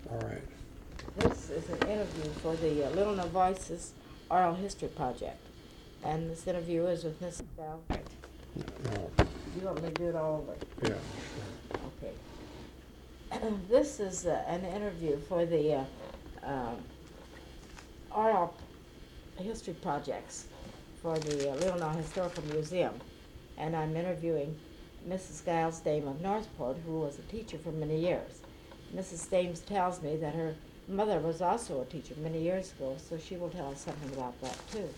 All right. This is an interview for the Little Voices Oral History Project. And this interview is with Mrs. Bell. No. You want me to do it all over? Yeah. Okay. This is an interview for the Oral History Projects for the Little Historical Museum. And I'm interviewing Mrs. Giles Dame of Northport, who was a teacher for many years. Mrs. Dames tells me that her mother was also a teacher many years ago, so she will tell us something about that too.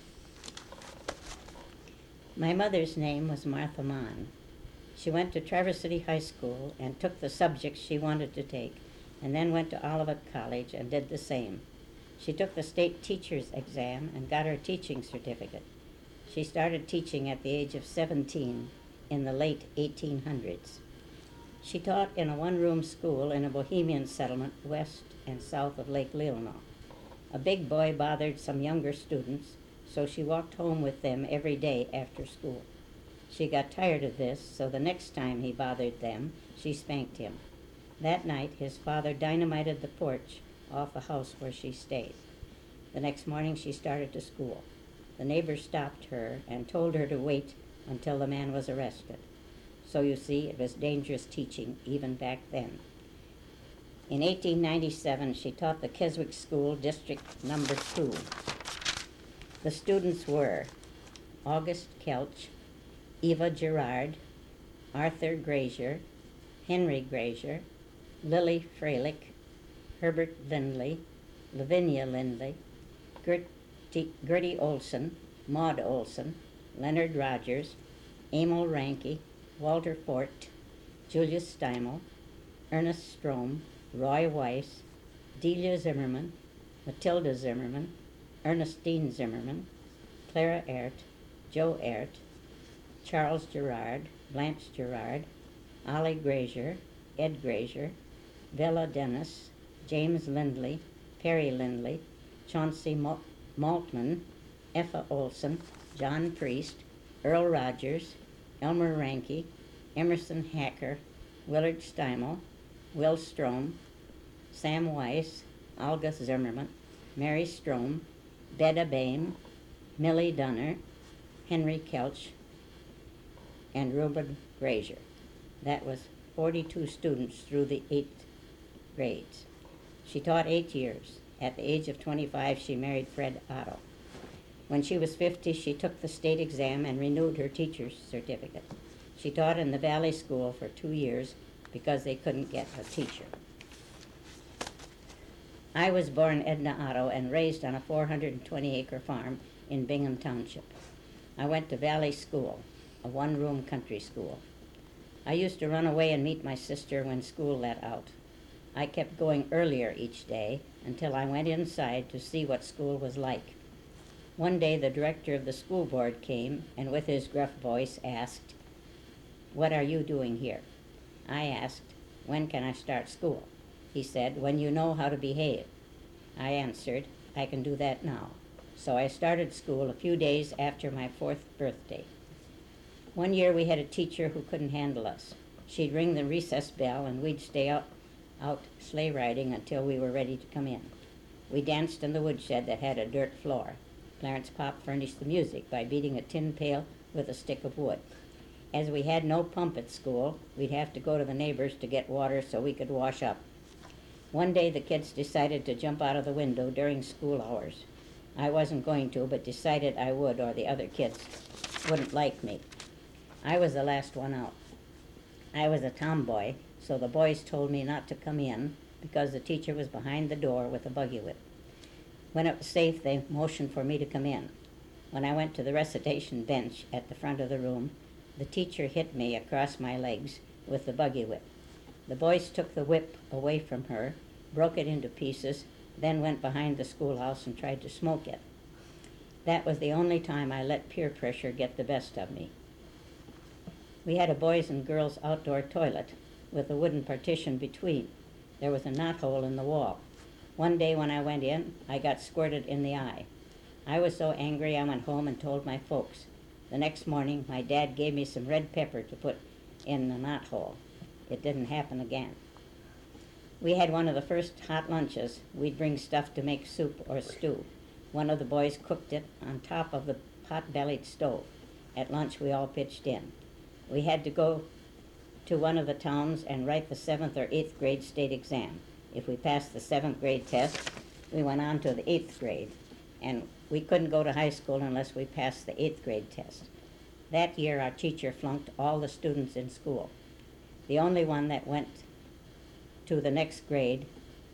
My mother's name was Martha Mann. She went to Traverse City High School and took the subjects she wanted to take, and then went to Olivet College and did the same. She took the state teacher's exam and got her teaching certificate. She started teaching at the age of 17 in the late 1800s. She taught in a one-room school in a Bohemian settlement west and south of Lake Leelanau. A big boy bothered some younger students, so she walked home with them every day after school. She got tired of this, so the next time he bothered them, she spanked him. That night, his father dynamited the porch off the house where she stayed. The next morning, she started to school. The neighbors stopped her and told her to wait until the man was arrested. So you see, it was dangerous teaching even back then. In 1897, she taught the Keswick School, District Number 2. The students were August Kelch, Eva Gerard, Arthur Grazier, Henry Grazier, Lily Freilich, Herbert Lindley, Lavinia Lindley, Gertie Olson, Maud Olson, Leonard Rogers, Emil Ranke, Walter Fort, Julius Steimel, Ernest Strom, Roy Weiss, Delia Zimmerman, Matilda Zimmerman, Ernestine Zimmerman, Clara Ehrt, Joe Ehrt, Charles Gerard, Blanche Gerard, Ollie Grazier, Ed Grazier, Vella Dennis, James Lindley, Perry Lindley, Chauncey Maltman, Effa Olson, John Priest, Earl Rogers, Elmer Ranke, Emerson Hacker, Willard Steimel, Will Strom, Sam Weiss, Olga Zimmerman, Mary Strom, Beda Bain, Millie Dunner, Henry Kelch, and Reuben Grazier. That was 42 students through the 8th grades. She taught 8 years. At the age of 25, she married Fred Otto. When she was 50, she took the state exam and renewed her teacher's certificate. She taught in the Valley School for 2 years because they couldn't get a teacher. I was born Edna Otto and raised on a 420-acre farm in Bingham Township. I went to Valley School, a one-room country school. I used to run away and meet my sister when school let out. I kept going earlier each day until I went inside to see what school was like. One day the director of the school board came and with his gruff voice asked, "What are you doing here?" I asked, "When can I start school?" He said, "When you know how to behave." I answered, "I can do that now." So I started school a few days after my 4th birthday. One year we had a teacher who couldn't handle us. She'd ring the recess bell and we'd stay out sleigh riding until we were ready to come in. We danced in the woodshed that had a dirt floor. Clarence Pop furnished the music by beating a tin pail with a stick of wood. As we had no pump at school, we'd have to go to the neighbors to get water so we could wash up. One day the kids decided to jump out of the window during school hours. I wasn't going to, but decided I would, or the other kids wouldn't like me. I was the last one out. I was a tomboy, so the boys told me not to come in because the teacher was behind the door with a buggy whip. When it was safe, they motioned for me to come in. When I went to the recitation bench at the front of the room, the teacher hit me across my legs with the buggy whip. The boys took the whip away from her, broke it into pieces, then went behind the schoolhouse and tried to smoke it. That was the only time I let peer pressure get the best of me. We had a boys' and girls' outdoor toilet with a wooden partition between. There was a knothole in the wall. One day when I went in, I got squirted in the eye. I was so angry I went home and told my folks. The next morning, my dad gave me some red pepper to put in the knothole. It didn't happen again. We had one of the first hot lunches. We'd bring stuff to make soup or stew. One of the boys cooked it on top of the pot-bellied stove. At lunch, we all pitched in. We had to go to one of the towns and write the 7th or 8th grade state exam. If we passed the 7th grade test, we went on to the 8th grade, and we couldn't go to high school unless we passed the 8th grade test. That year, our teacher flunked all the students in school. The only one that went to the next grade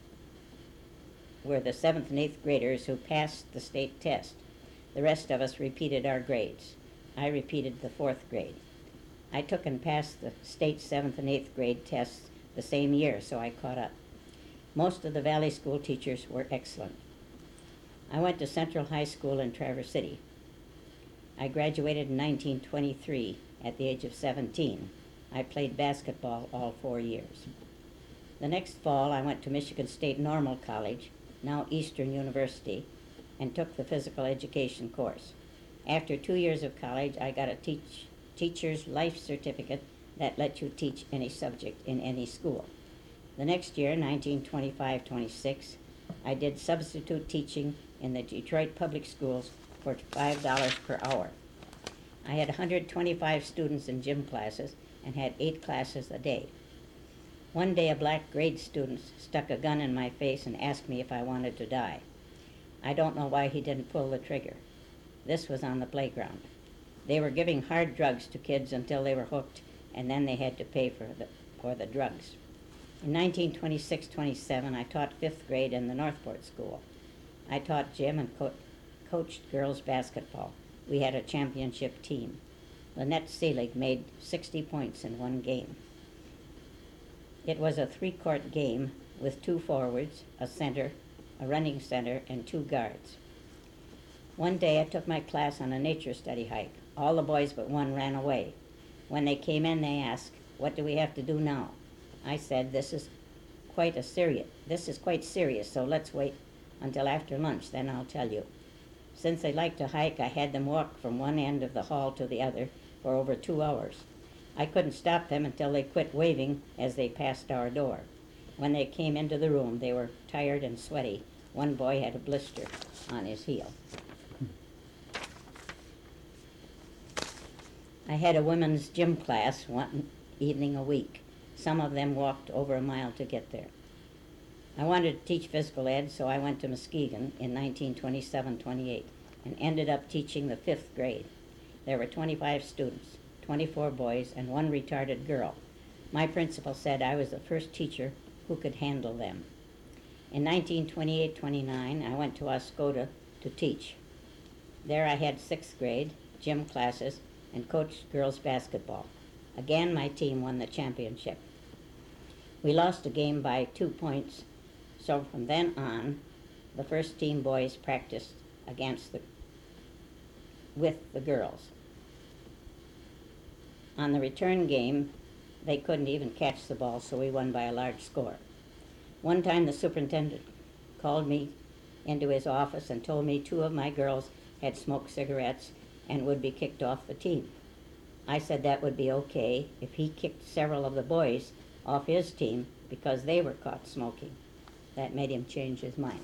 were the 7th and 8th graders who passed the state test. The rest of us repeated our grades. I repeated the 4th grade. I took and passed the state 7th and 8th grade tests the same year, so I caught up. Most of the Valley School teachers were excellent. I went to Central High School in Traverse City. I graduated in 1923 at the age of 17. I played basketball all 4 years. The next fall, I went to Michigan State Normal College, now Eastern University, and took the physical education course. After 2 years of college, I got a teacher's life certificate that let you teach any subject in any school. The next year, 1925-26, I did substitute teaching in the Detroit Public Schools for $5 per hour. I had 125 students in gym classes and had 8 classes a day. One day, a black grade student stuck a gun in my face and asked me if I wanted to die. I don't know why he didn't pull the trigger. This was on the playground. They were giving hard drugs to kids until they were hooked, and then they had to pay for the drugs. In 1926-27, I taught 5th grade in the Northport School. I taught gym and coached girls basketball. We had a championship team. Lynette Seelig made 60 points in one game. It was a 3-court game with 2 forwards, a center, a running center, and 2 guards. One day I took my class on a nature study hike. All the boys but one ran away. When they came in, they asked, "What do we have to do now?" I said, this is quite serious, so let's wait until after lunch, then I'll tell you. Since they liked to hike, I had them walk from one end of the hall to the other for over 2 hours. I couldn't stop them until they quit waving as they passed our door. When they came into the room, they were tired and sweaty. One boy had a blister on his heel. I had a women's gym class one evening a week. Some of them walked over a mile to get there. I wanted to teach physical ed, so I went to Muskegon in 1927-28 and ended up teaching the 5th grade. There were 25 students, 24 boys, and 1 retarded girl. My principal said I was the first teacher who could handle them. In 1928-29, I went to Oscoda to teach. There I had 6th grade, gym classes, and coached girls basketball. Again, my team won the championship. We lost a game by 2 points, so from then on, the first team boys practiced with the girls. On the return game, they couldn't even catch the ball, so we won by a large score. One time the superintendent called me into his office and told me 2 of my girls had smoked cigarettes and would be kicked off the team. I said that would be okay if he kicked several of the boys off his team because they were caught smoking. That made him change his mind.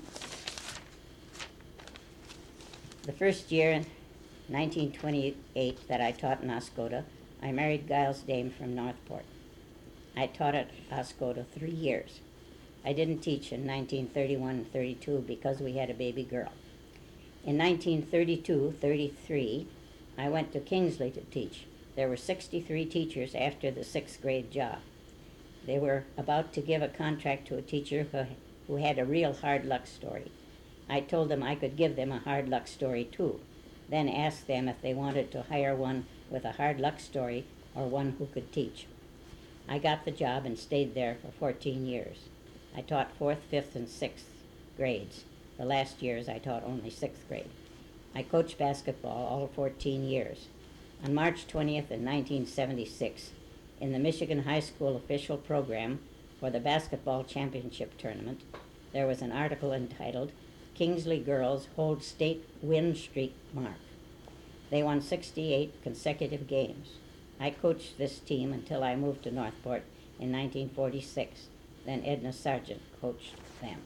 The first year, in 1928, that I taught in Oscoda, I married Giles Dame from Northport. I taught at Oscoda 3 years. I didn't teach in 1931-32 because we had a baby girl. In 1932-33, I went to Kingsley to teach. There were 63 teachers after the 6th grade job. They were about to give a contract to a teacher who had a real hard luck story. I told them I could give them a hard luck story too, then asked them if they wanted to hire one with a hard luck story or one who could teach. I got the job and stayed there for 14 years. I taught 4th, 5th, and 6th grades. The last years I taught only 6th grade. I coached basketball all 14 years. On March 20th in 1976, in the Michigan High School official program for the basketball championship tournament, there was an article entitled, "Kingsley Girls Hold State Win Streak Mark." They won 68 consecutive games. I coached this team until I moved to Northport in 1946. Then Edna Sargent coached them.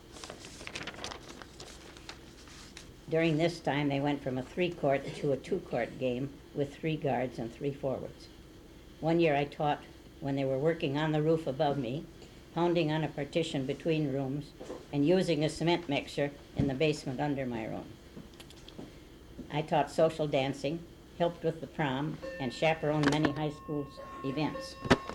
During this time, they went from a 3-court to a 2-court game with 3 guards and 3 forwards. One year I taught when they were working on the roof above me, pounding on a partition between rooms, and using a cement mixer in the basement under my room. I taught social dancing, helped with the prom, and chaperoned many high school events.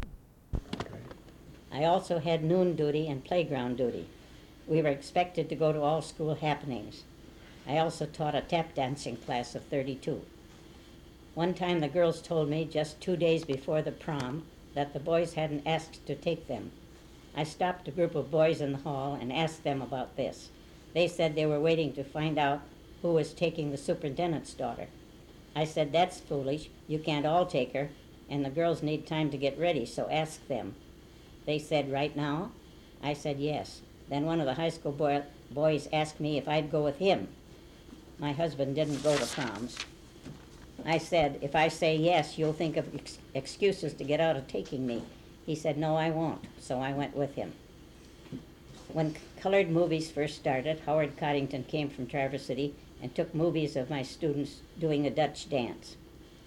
I also had noon duty and playground duty. We were expected to go to all school happenings. I also taught a tap dancing class of 32. One time the girls told me just 2 days before the prom that the boys hadn't asked to take them. I stopped a group of boys in the hall and asked them about this. They said they were waiting to find out who was taking the superintendent's daughter. I said, that's foolish. You can't all take her, and the girls need time to get ready, so ask them. They said, right now? I said, yes. Then one of the high school boys asked me if I'd go with him. My husband didn't go to proms. I said, if I say yes, you'll think of excuses to get out of taking me. He said, no, I won't, so I went with him. When colored movies first started, Howard Coddington came from Traverse City and took movies of my students doing a Dutch dance.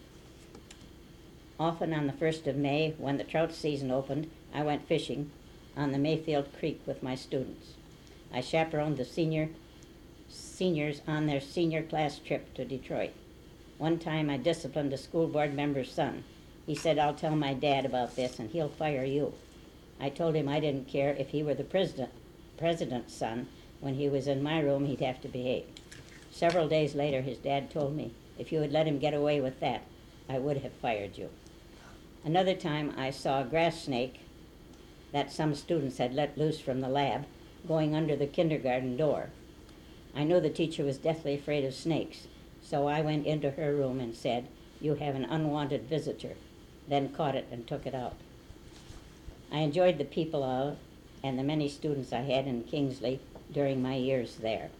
Often on the 1st of May, when the trout season opened, I went fishing on the Mayfield Creek with my students. I chaperoned the seniors on their senior class trip to Detroit. One time I disciplined a school board member's son. He said, I'll tell my dad about this and he'll fire you. I told him I didn't care if he were the president's son. When he was in my room, he'd have to behave. Several days later, his dad told me, if you had let him get away with that, I would have fired you. Another time I saw a grass snake that some students had let loose from the lab going under the kindergarten door. I knew the teacher was deathly afraid of snakes, so I went into her room and said, you have an unwanted visitor, then caught it and took it out. I enjoyed the people and the many students I had in Kingsley during my years there.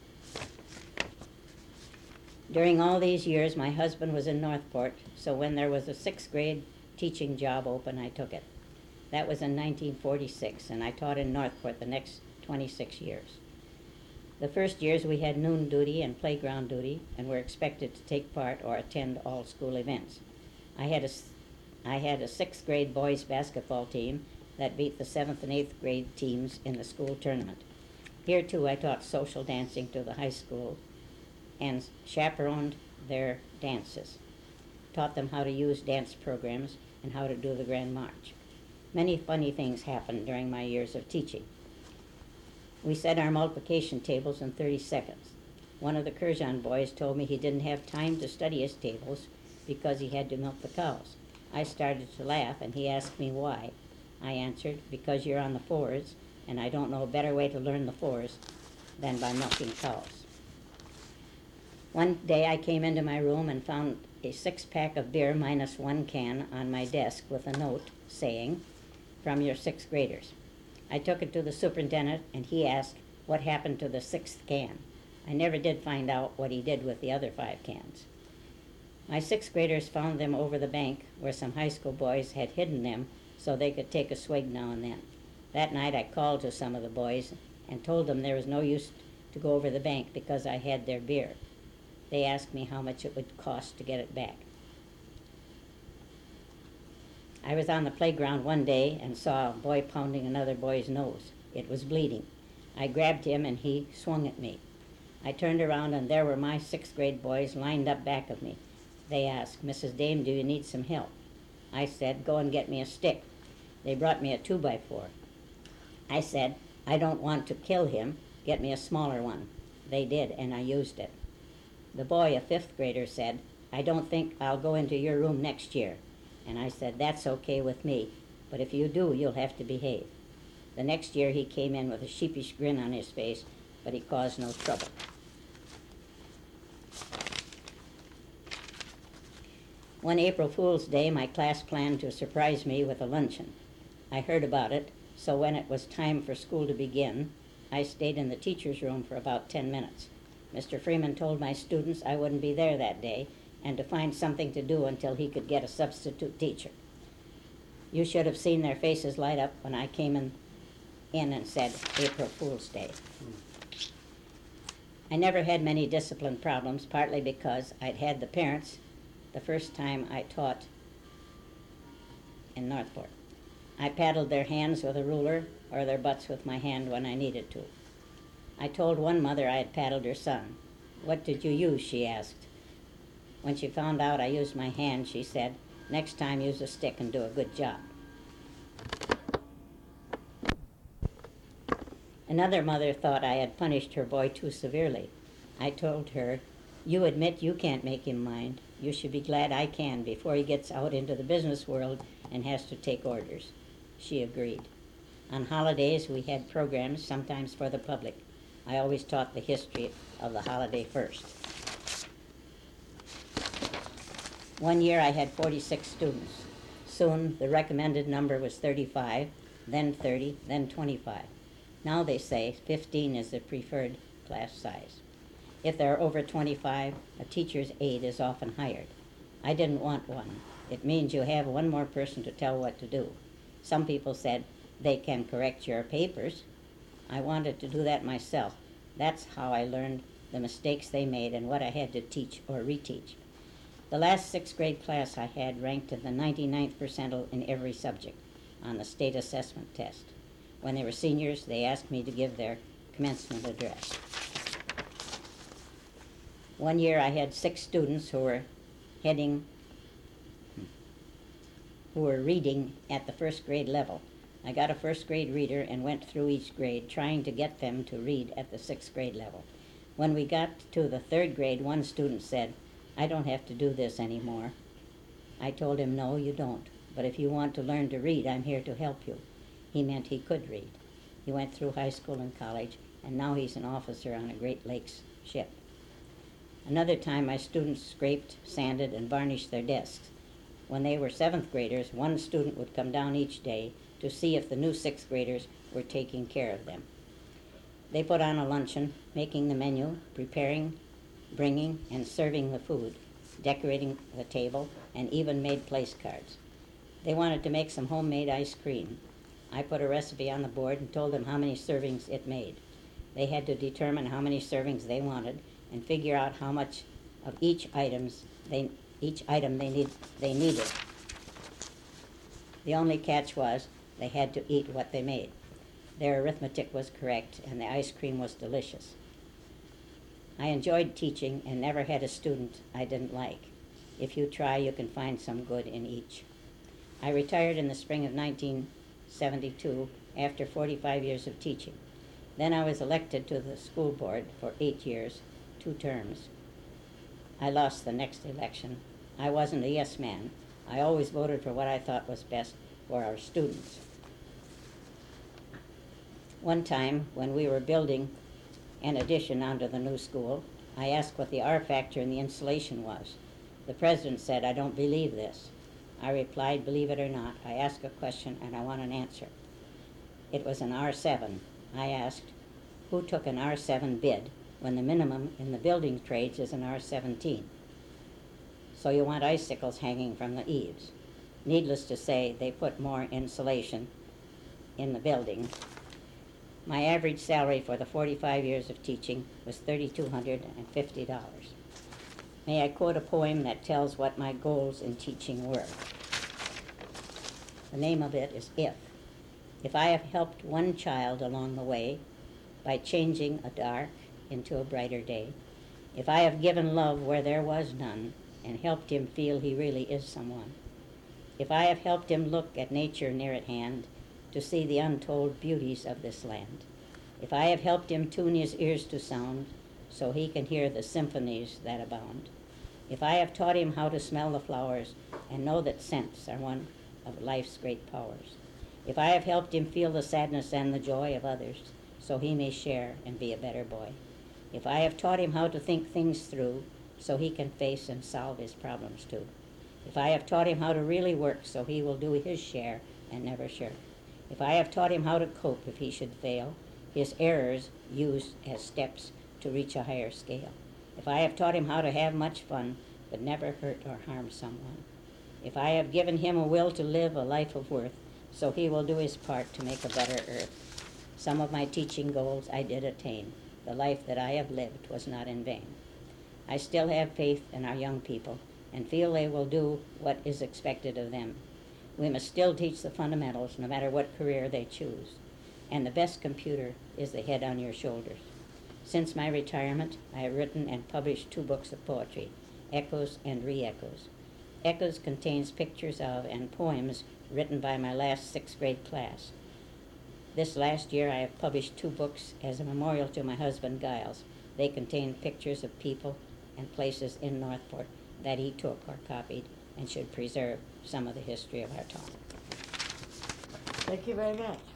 During all these years, my husband was in Northport, so when there was a 6th grade teaching job open, I took it. That was in 1946, and I taught in Northport the next 26 years. The first years we had noon duty and playground duty and were expected to take part or attend all school events. I had a 6th grade boys basketball team that beat the 7th and 8th grade teams in the school tournament. Here too I taught social dancing to the high school and chaperoned their dances. Taught them how to use dance programs and how to do the Grand March. Many funny things happened during my years of teaching. We said our multiplication tables in 30 seconds. One of the Curzon boys told me he didn't have time to study his tables because he had to milk the cows. I started to laugh, and he asked me why. I answered, because you're on the fours, and I don't know a better way to learn the fours than by milking cows. One day I came into my room and found a 6-pack of beer minus 1 can on my desk with a note saying, from your 6th graders. I took it to the superintendent, and he asked what happened to the 6th can. I never did find out what he did with the other 5 cans. My 6th graders found them over the bank where some high school boys had hidden them so they could take a swig now and then. That night I called to some of the boys and told them there was no use to go over the bank because I had their beer. They asked me how much it would cost to get it back. I was on the playground one day and saw a boy pounding another boy's nose. It was bleeding. I grabbed him and he swung at me. I turned around and there were my 6th grade boys lined up back of me. They asked, Mrs. Dame, do you need some help? I said, go and get me a stick. They brought me a 2x4. I said, I don't want to kill him. Get me a smaller one. They did, and I used it. The boy, a 5th grader, said, I don't think I'll go into your room next year. And I said, that's okay with me, but if you do, you'll have to behave. The next year he came in with a sheepish grin on his face, but he caused no trouble. One April Fool's Day, my class planned to surprise me with a luncheon. I heard about it, so when it was time for school to begin, I stayed in the teacher's room for about 10 minutes. Mr. Freeman told my students I wouldn't be there that day, and to find something to do until he could get a substitute teacher. You should have seen their faces light up when I came in in and said April Fool's Day. I never had many discipline problems, partly because I'd had the parents the first time I taught in Northport. I paddled their hands with a ruler or their butts with my hand when I needed to. I told one mother I had paddled her son. "What did you use?" she asked. When she found out I used my hand, she said, "Next time use a stick and do a good job." Another mother thought I had punished her boy too severely. I told her, "You admit you can't make him mind. You should be glad I can before he gets out into the business world and has to take orders." She agreed. On holidays, we had programs, sometimes for the public. I always taught the history of the holiday first. One year I had 46 students. Soon the recommended number was 35, then 30, then 25. Now they say 15 is the preferred class size. If there are over 25, a teacher's aide is often hired. I didn't want one. It means you have one more person to tell what to do. Some people said they can correct your papers. I wanted to do that myself. That's how I learned the mistakes they made and what I had to teach or reteach. The last sixth grade class I had ranked in the 99th percentile in every subject on the state assessment test. When they were seniors, they asked me to give their commencement address. One year I had 6 students who were reading at the first grade level. I got a first grade reader and went through each grade trying to get them to read at the 6th grade level. When we got to the 3rd grade, one student said, "I don't have to do this anymore." I told him, "No, you don't. But if you want to learn to read, I'm here to help you." He meant he could read. He went through high school and college, and now he's an officer on a Great Lakes ship. Another time, my students scraped, sanded, and varnished their desks. When they were 7th graders, one student would come down each day to see if the new 6th graders were taking care of them. They put on a luncheon, making the menu, preparing, bringing, and serving the food, decorating the table, and even made place cards. They wanted to make some homemade ice cream. I put a recipe on the board and told them how many servings it made. They had to determine how many servings they wanted and figure out how much of each item they needed. The only catch was they had to eat what they made. Their arithmetic was correct, and the ice cream was delicious. I enjoyed teaching and never had a student I didn't like. If you try, you can find some good in each. I retired in the spring of 1972 after 45 years of teaching. Then I was elected to the school board for 8 years, 2 terms. I lost the next election. I wasn't a yes man. I always voted for what I thought was best for our students. One time, when we were building an addition onto the new school, I asked what the R factor in the insulation was. The president said, "I don't believe this." I replied, "Believe it or not, I ask a question and I want an answer." It was an R7. I asked, "Who took an R7 bid when the minimum in the building trades is an R17? So you want icicles hanging from the eaves." Needless to say, they put more insulation in the building. My average salary for the 45 years of teaching was $3,250. May I quote a poem that tells what my goals in teaching were? The name of it is If. If I have helped one child along the way by changing a dark into a brighter day, if I have given love where there was none and helped him feel he really is someone, if I have helped him look at nature near at hand to see the untold beauties of this land, if I have helped him tune his ears to sound so he can hear the symphonies that abound, if I have taught him how to smell the flowers and know that scents are one of life's great powers, if I have helped him feel the sadness and the joy of others so he may share and be a better boy, if I have taught him how to think things through so he can face and solve his problems too, if I have taught him how to really work so he will do his share and never shirk, if I have taught him how to cope if he should fail, his errors used as steps to reach a higher scale, if I have taught him how to have much fun but never hurt or harm someone, if I have given him a will to live a life of worth so he will do his part to make a better earth, Some of my teaching goals I did attain. The life that I have lived was not in vain. I still have faith in our young people and feel they will do what is expected of them. We must still teach the fundamentals no matter what career they choose. And the best computer is the head on your shoulders. Since my retirement, I have written and published 2 books of poetry, Echoes and Re-Echoes. Echoes contains pictures of and poems written by my last 6th grade class. This last year I have published 2 books as a memorial to my husband Giles. They contain pictures of people and places in Northport that he took or copied and should preserve some of the history of our town. Thank you very much.